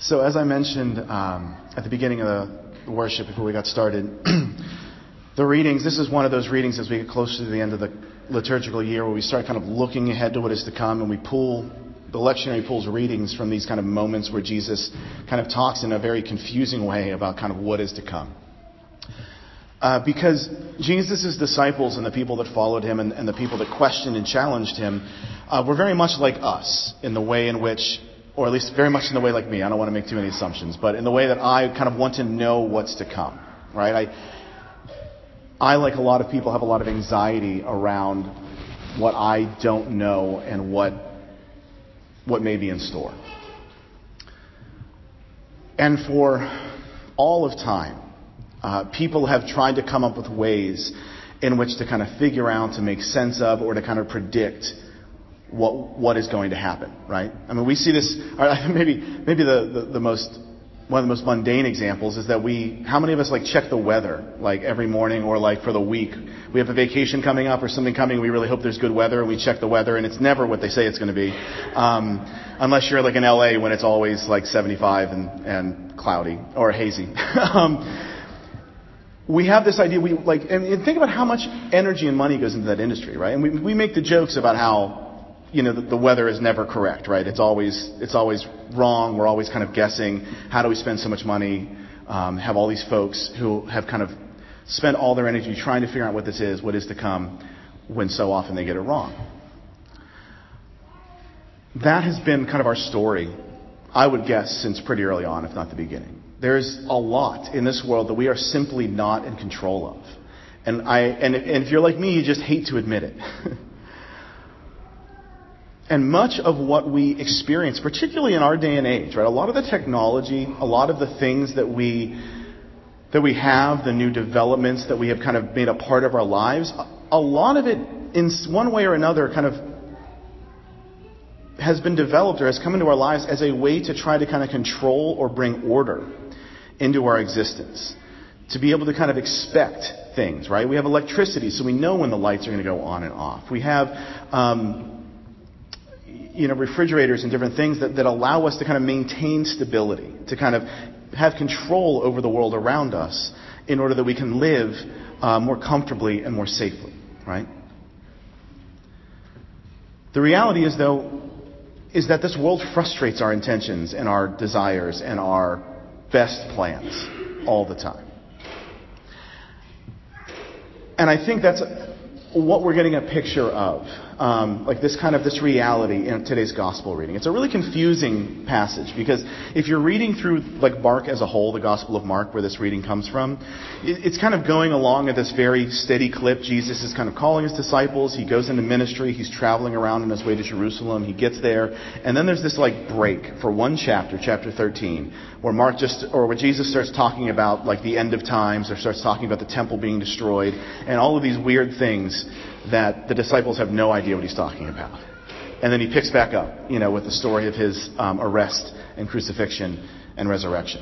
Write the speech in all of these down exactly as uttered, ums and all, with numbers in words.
So as I mentioned um, at the beginning of the worship before we got started, the readings, this is one of those readings as we get closer to the end of the liturgical year where we start kind of looking ahead to what is to come, and we pull, the lectionary pulls readings from these kind of moments where Jesus kind of talks in a very confusing way about kind of what is to come. Uh, because Jesus' disciples and the people that followed him and, and the people that questioned and challenged him uh, were very much like us in the way in which, or at least very much in the way like me, I don't want to make too many assumptions, but in the way that I kind of want to know what's to come, right? I, I, like a lot of people, have a lot of anxiety around what I don't know and what what may be in store. And for all of time, uh, people have tried to come up with ways in which to kind of figure out, to make sense of, or to kind of predict what what is going to happen, right? I mean, we see this, or maybe maybe the, the, the most, one of the most mundane examples is that we, how many of us like check the weather, like every morning or like for the week? We have a vacation coming up or something coming, we really hope there's good weather, and we check the weather, and it's never what they say it's going to be. Um, unless you're like in L A when it's always like seventy-five and, and cloudy or hazy. um, we have this idea, we like, and think about how much energy and money goes into that industry, right? And we, we make the jokes about how, you know, the, the weather is never correct, right? It's always it's always wrong. We're always kind of guessing. How do we spend so much money? Um, have all these folks who have kind of spent all their energy trying to figure out what this is, what is to come, when so often they get it wrong. That has been kind of our story, I would guess, since pretty early on, if not the beginning. There's a lot in this world that we are simply not in control of. And I and, and if you're like me, you just hate to admit it. And much of what we experience, particularly in our day and age, right? A lot of the technology, a lot of the things that we that we have, the new developments that we have kind of made a part of our lives, a lot of it, in one way or another, kind of has been developed or has come into our lives as a way to try to kind of control or bring order into our existence. To be able to kind of expect things, right? We have electricity, so we know when the lights are going to go on and off. We have Um, you know, refrigerators and different things that, that allow us to kind of maintain stability, to kind of have control over the world around us in order that we can live uh, more comfortably and more safely, right? The reality is, though, is that this world frustrates our intentions and our desires and our best plans all the time. And I think that's what we're getting a picture of, um, like this kind of this reality in today's gospel reading. It's a really confusing passage because if you're reading through like Mark as a whole, the Gospel of Mark, where this reading comes from, it's kind of going along at this very steady clip. Jesus is kind of calling his disciples. He goes into ministry. He's traveling around on his way to Jerusalem. He gets there, and then there's this like break for one chapter, chapter thirteen, where Mark just, or where Jesus starts talking about like the end of times, or starts talking about the temple being destroyed, and all of these weird things that the disciples have no idea what he's talking about. And then he picks back up, you know, with the story of his um, arrest and crucifixion and resurrection.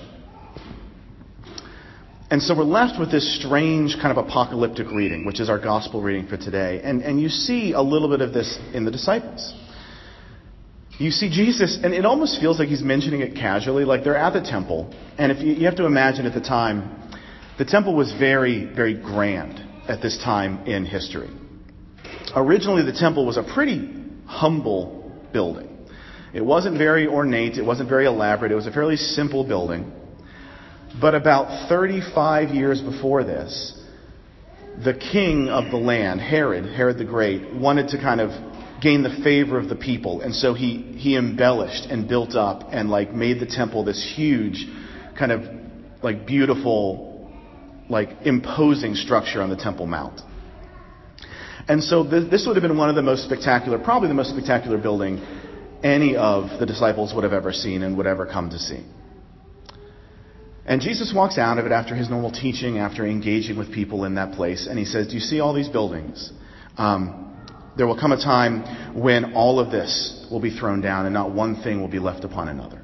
And so we're left with this strange kind of apocalyptic reading, which is our gospel reading for today. And, and you see a little bit of this in the disciples. You see Jesus, and it almost feels like he's mentioning it casually, like they're at the temple. And if you, you have to imagine at the time, the temple was very, very grand at this time in history. Originally, the temple was a pretty humble building. It wasn't very ornate. It wasn't very elaborate. It was a fairly simple building. But about thirty-five years before this, the king of the land, Herod, Herod the Great, wanted to kind of gain the favor of the people. And so he, he embellished and built up and like made the temple this huge kind of like beautiful, like imposing structure on the Temple Mount. And so th- this would have been one of the most spectacular, probably the most spectacular building any of the disciples would have ever seen and would ever come to see. And Jesus walks out of it after his normal teaching, after engaging with people in that place, and he says, do you see all these buildings? Um, there will come a time when all of this will be thrown down and not one thing will be left upon another.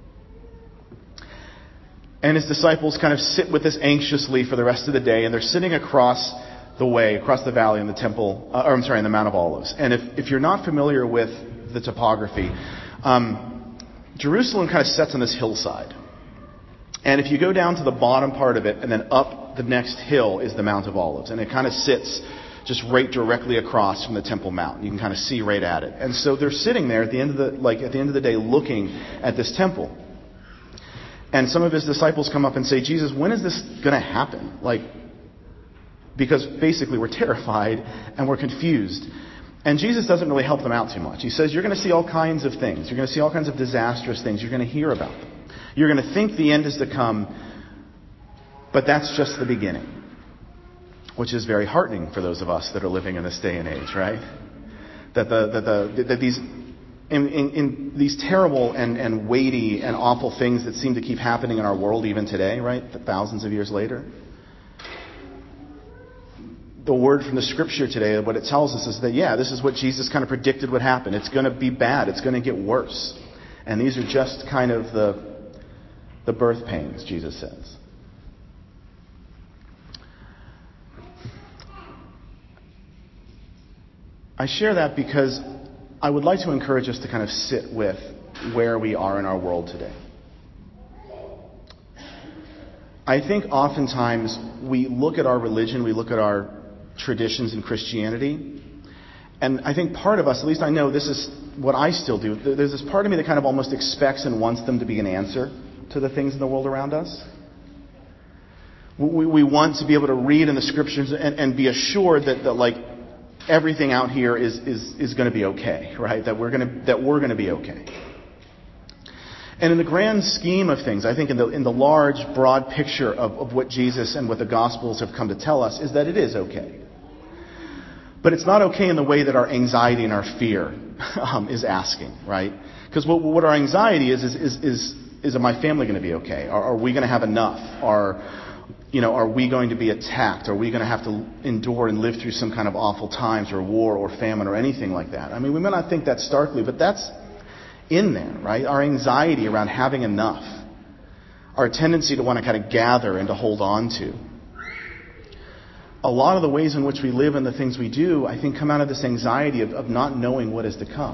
And his disciples kind of sit with this anxiously for the rest of the day, and they're sitting across the way, across the valley in the temple, uh, or I'm sorry, in the Mount of Olives. And if, if you're not familiar with the topography, um, Jerusalem kind of sits on this hillside. And if you go down to the bottom part of it and then up the next hill is the Mount of Olives. And it kind of sits just right directly across from the Temple Mount. You can kind of see right at it. And so they're sitting there at the end of the like at the end of the day looking at this temple. And some of his disciples come up and say, Jesus, when is this going to happen? Like, because basically we're terrified and we're confused. And Jesus doesn't really help them out too much. He says, you're going to see all kinds of things. You're going to see all kinds of disastrous things. You're going to hear about them. You're going to think the end is to come, but that's just the beginning. Which is very heartening for those of us that are living in this day and age, right? That the that the that these in, in, in these terrible and, and weighty and awful things that seem to keep happening in our world even today, right? Thousands of years later. The word from the scripture today, what it tells us is that, yeah, this is what Jesus kind of predicted would happen. It's going to be bad. It's going to get worse. And these are just kind of the the birth pains, Jesus says. I share that because I would like to encourage us to kind of sit with where we are in our world today. I think oftentimes we look at our religion, we look at our traditions in Christianity, and I think part of us, at least I know this is what I still do, there's this part of me that kind of almost expects and wants them to be an answer to the things in the world around us. We, we want to be able to read in the scriptures and, and be assured that, that like, everything out here is, is, is going to be okay, right? That we're going to that we're going to be okay. And in the grand scheme of things, I think in the in the large, broad picture of, of what Jesus and what the Gospels have come to tell us is that it is okay. But it's not okay in the way that our anxiety and our fear um, is asking, right? Because what, what our anxiety is is is is, is am my family going to be okay? Are, are we going to have enough? Are You know, are we going to be attacked? Are we going to have to endure and live through some kind of awful times or war or famine or anything like that? I mean, we may not think that starkly, but that's in there, right? Our anxiety around having enough. Our tendency to want to kind of gather and to hold on to. A lot of the ways in which we live and the things we do, I think, come out of this anxiety of, of not knowing what is to come.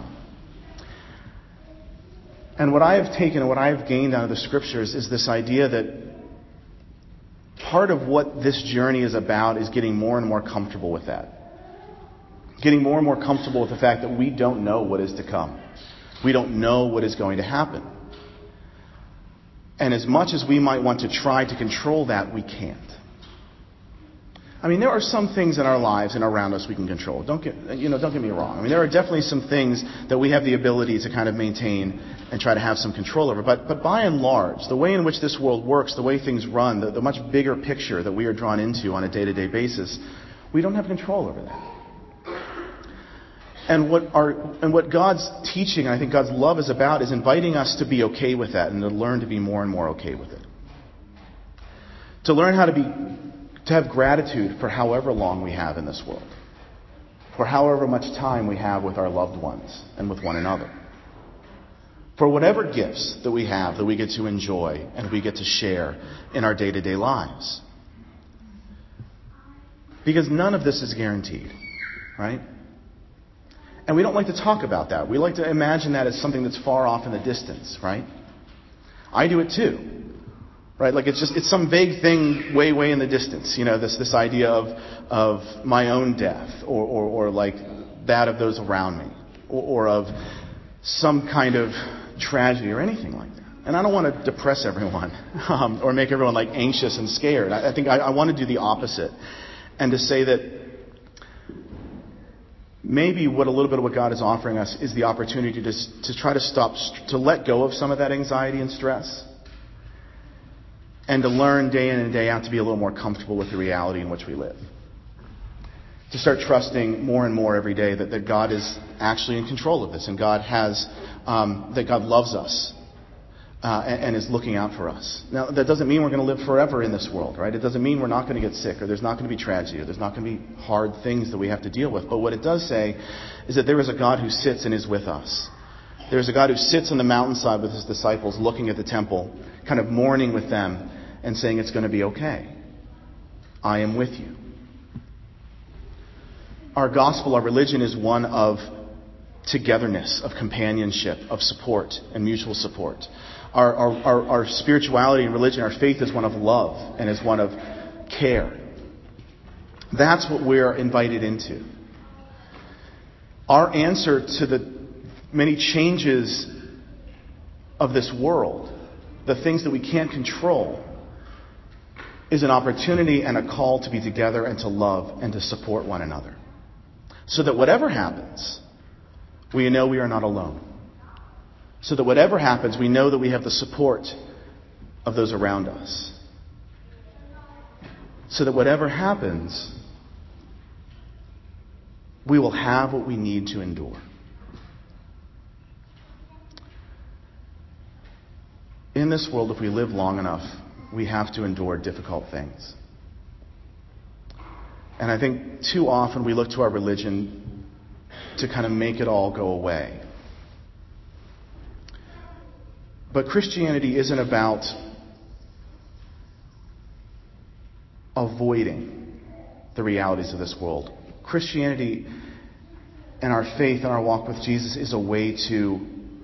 And what I have taken and what I have gained out of the scriptures is this idea that part of what this journey is about is getting more and more comfortable with that. Getting more and more comfortable with the fact that we don't know what is to come. We don't know what is going to happen. And as much as we might want to try to control that, we can't. I mean, there are some things in our lives and around us we can control. Don't get, you know, don't get me wrong. I mean, there are definitely some things that we have the ability to kind of maintain and try to have some control over. But, but by and large, the way in which this world works, the way things run, the, the much bigger picture that we are drawn into on a day-to-day basis, we don't have control over that. And what our, and what God's teaching, and I think God's love is about, is inviting us to be okay with that and to learn to be more and more okay with it. To learn how to be To have gratitude for however long we have in this world. For however much time we have with our loved ones and with one another. For whatever gifts that we have that we get to enjoy and we get to share in our day-to-day lives. Because none of this is guaranteed, right? And we don't like to talk about that. We like to imagine that as something that's far off in the distance, right? I do it too. Right, like it's just it's some vague thing way, way in the distance. You know, this this idea of of my own death, or or, or like that of those around me, or, or of some kind of tragedy or anything like that. And I don't want to depress everyone um, or make everyone like anxious and scared. I, I think I, I want to do the opposite, and to say that maybe what a little bit of what God is offering us is the opportunity to to try to stop to let go of some of that anxiety and stress. And to learn day in and day out to be a little more comfortable with the reality in which we live. To start trusting more and more every day that, that God is actually in control of this. And God has, um, that God loves us. Uh, and, and is looking out for us. Now, that doesn't mean we're going to live forever in this world, right? It doesn't mean we're not going to get sick, or there's not going to be tragedy, or there's not going to be hard things that we have to deal with. But what it does say is that there is a God who sits and is with us. There's a God who sits on the mountainside with his disciples, looking at the temple, kind of mourning with them, and saying it's going to be okay. I am with you. Our gospel, our religion is one of togetherness, of companionship, of support and mutual support. Our, our, our, our spirituality and religion, our faith is one of love and is one of care. That's what we're invited into. Our answer to the many changes of this world, the things that we can't control, is an opportunity and a call to be together and to love and to support one another. So that whatever happens, we know we are not alone. So that whatever happens, we know that we have the support of those around us. So that whatever happens, we will have what we need to endure. In this world, if we live long enough, we have to endure difficult things. And I think too often we look to our religion to kind of make it all go away. But Christianity isn't about avoiding the realities of this world. Christianity and our faith and our walk with Jesus is a way to,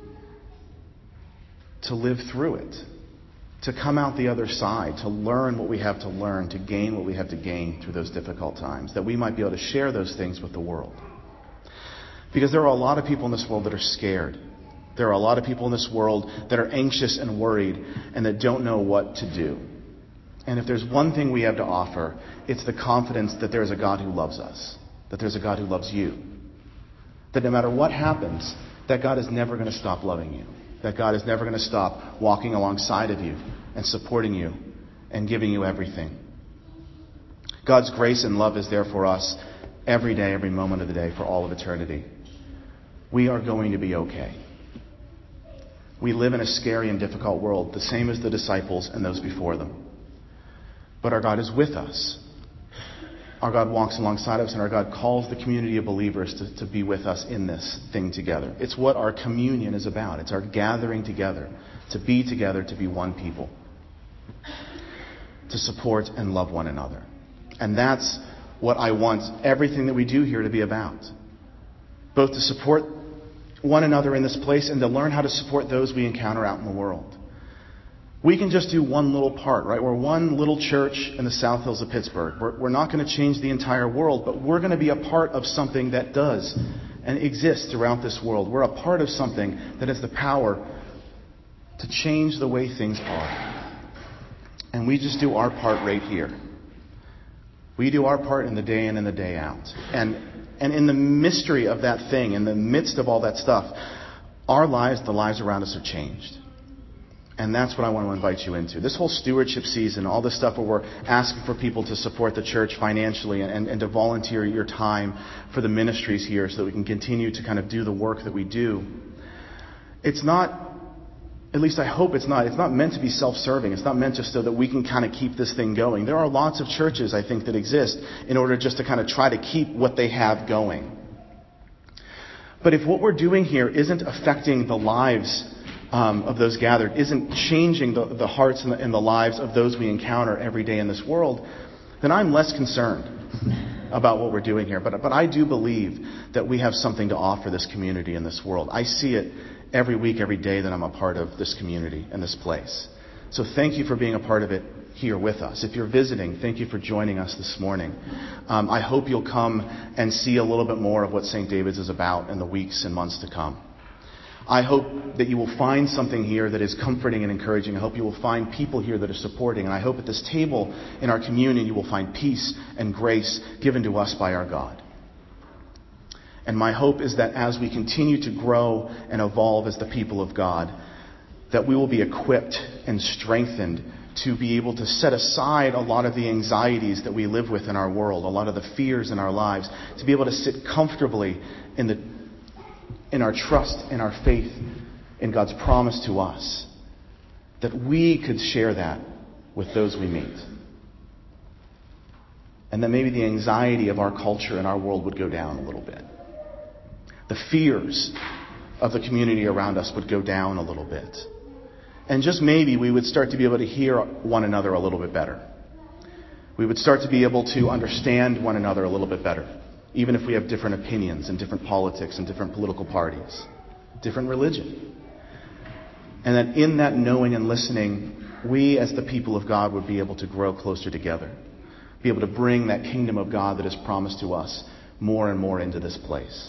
to live through it, to come out the other side, to learn what we have to learn, to gain what we have to gain through those difficult times, that we might be able to share those things with the world. Because there are a lot of people in this world that are scared. There are a lot of people in this world that are anxious and worried and that don't know what to do. And if there's one thing we have to offer, it's the confidence that there's a God who loves us, that there's a God who loves you, that no matter what happens, that God is never going to stop loving you, that God is never going to stop walking alongside of you and supporting you and giving you everything. God's grace and love is there for us every day, every moment of the day, for all of eternity. We are going to be okay. We live in a scary and difficult world, the same as the disciples and those before them. But our God is with us. Our God walks alongside us, and our God calls the community of believers to, to be with us in this thing together. It's what our communion is about. It's our gathering together, to be together, to be one people, to support and love one another. And that's what I want everything that we do here to be about. Both to support one another in this place and to learn how to support those we encounter out in the world. We can just do one little part, right? We're one little church in the South Hills of Pittsburgh. We're, we're not going to change the entire world, but we're going to be a part of something that does and exists throughout this world. We're a part of something that has the power to change the way things are. And we just do our part right here. We do our part in the day in and the day out. And And in the mystery of that thing, in the midst of all that stuff, our lives, the lives around us are changed. And that's what I want to invite you into. This whole stewardship season, all this stuff where we're asking for people to support the church financially and, and to volunteer your time for the ministries here so that we can continue to kind of do the work that we do. It's not, at least I hope it's not, it's not meant to be self-serving. It's not meant just so that we can kind of keep this thing going. There are lots of churches, I think, that exist in order just to kind of try to keep what they have going. But if what we're doing here isn't affecting the lives um, of those gathered, isn't changing the, the hearts and the, and the lives of those we encounter every day in this world, then I'm less concerned about what we're doing here. But, but I do believe that we have something to offer this community in this world. I see it every week, every day that I'm a part of this community and this place. So thank you for being a part of it here with us. If you're visiting, thank you for joining us this morning. Um, I hope you'll come and see a little bit more of what Saint David's is about in the weeks and months to come. I hope that you will find something here that is comforting and encouraging. I hope you will find people here that are supporting. And I hope at this table in our communion you will find peace and grace given to us by our God. And my hope is that as we continue to grow and evolve as the people of God, that we will be equipped and strengthened to be able to set aside a lot of the anxieties that we live with in our world, a lot of the fears in our lives, to be able to sit comfortably in the in our trust, in our faith, in God's promise to us, that we could share that with those we meet. And that maybe the anxiety of our culture and our world would go down a little bit. The fears of the community around us would go down a little bit. And just maybe we would start to be able to hear one another a little bit better. We would start to be able to understand one another a little bit better. even if we have different opinions and different politics and different political parties, different religion. And that in that knowing and listening, we as the people of God would be able to grow closer together, be able to bring that kingdom of God that is promised to us more and more into this place.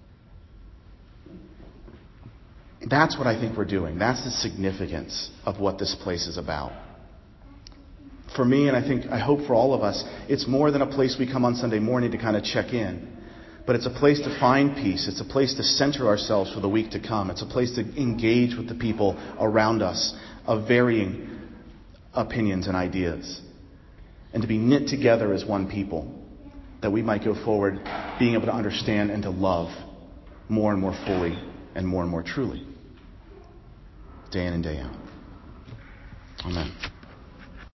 That's what I think we're doing. That's the significance of what this place is about. For me, and I think, I hope for all of us, it's more than a place we come on Sunday morning to kind of check in. But it's a place to find peace. It's a place to center ourselves for the week to come. It's a place to engage with the people around us of varying opinions and ideas. And to be knit together as one people, that we might go forward being able to understand and to love more and more fully and more and more truly, day in and day out. Amen.